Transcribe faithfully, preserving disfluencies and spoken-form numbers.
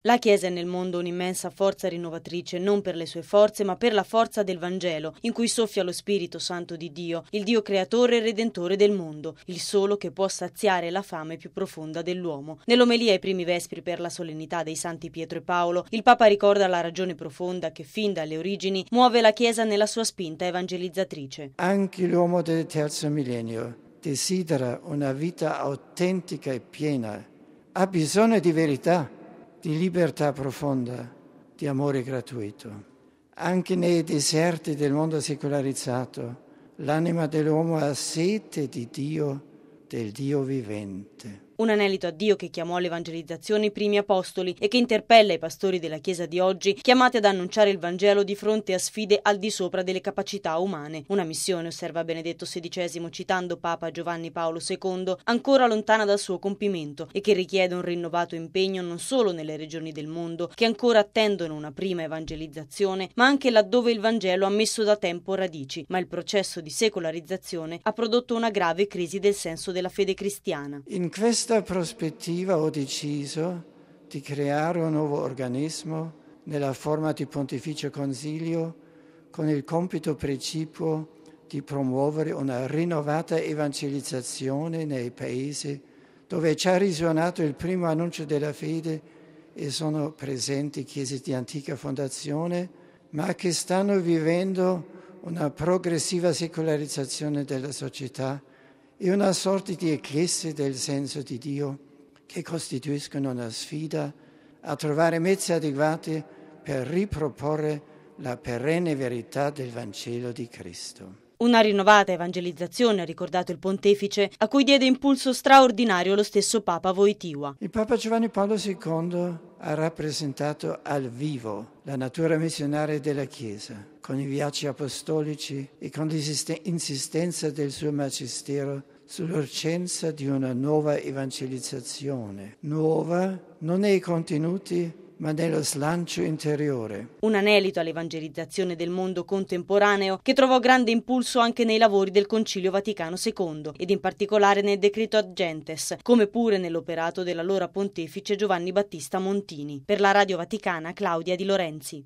La Chiesa è nel mondo un'immensa forza rinnovatrice, non per le sue forze, ma per la forza del Vangelo, in cui soffia lo Spirito Santo di Dio, il Dio creatore e redentore del mondo, il solo che può saziare la fame più profonda dell'uomo. Nell'omelia ai primi vespri per la solennità dei Santi Pietro e Paolo, il Papa ricorda la ragione profonda che fin dalle origini muove la Chiesa nella sua spinta evangelizzatrice. Anche l'uomo del terzo millennio desidera una vita autentica e piena, ha bisogno di verità, di libertà profonda, di amore gratuito. Anche nei deserti del mondo secolarizzato, l'anima dell'uomo ha sete di Dio, del Dio vivente. Un anelito a Dio che chiamò all'evangelizzazione i primi apostoli e che interpella i pastori della Chiesa di oggi, chiamati ad annunciare il Vangelo di fronte a sfide al di sopra delle capacità umane. Una missione, osserva Benedetto sedicesimo citando Papa Giovanni Paolo secondo, ancora lontana dal suo compimento e che richiede un rinnovato impegno non solo nelle regioni del mondo che ancora attendono una prima evangelizzazione, ma anche laddove il Vangelo ha messo da tempo radici, ma il processo di secolarizzazione ha prodotto una grave crisi del senso della fede cristiana. In questa In questa prospettiva ho deciso di creare un nuovo organismo nella forma di Pontificio Consiglio con il compito precipuo di promuovere una rinnovata evangelizzazione nei paesi dove è già risuonato il primo annuncio della fede e sono presenti chiese di antica fondazione, ma che stanno vivendo una progressiva secolarizzazione della società e una sorta di eclissi del senso di Dio che costituiscono una sfida a trovare mezzi adeguati per riproporre la perenne verità del Vangelo di Cristo. Una rinnovata evangelizzazione, ha ricordato il pontefice, a cui diede impulso straordinario lo stesso Papa Wojtyła. Il Papa Giovanni Paolo secondo ha rappresentato al vivo la natura missionaria della Chiesa, con i viaggi apostolici e con l'insistenza del suo magistero sull'urgenza di una nuova evangelizzazione. Nuova non nei contenuti, ma nello slancio interiore. Un anelito all'evangelizzazione del mondo contemporaneo che trovò grande impulso anche nei lavori del Concilio Vaticano secondo ed in particolare nel decreto Ad Gentes, come pure nell'operato dell'allora pontefice Giovanni Battista Montini. Per la Radio Vaticana, Claudia Di Lorenzi.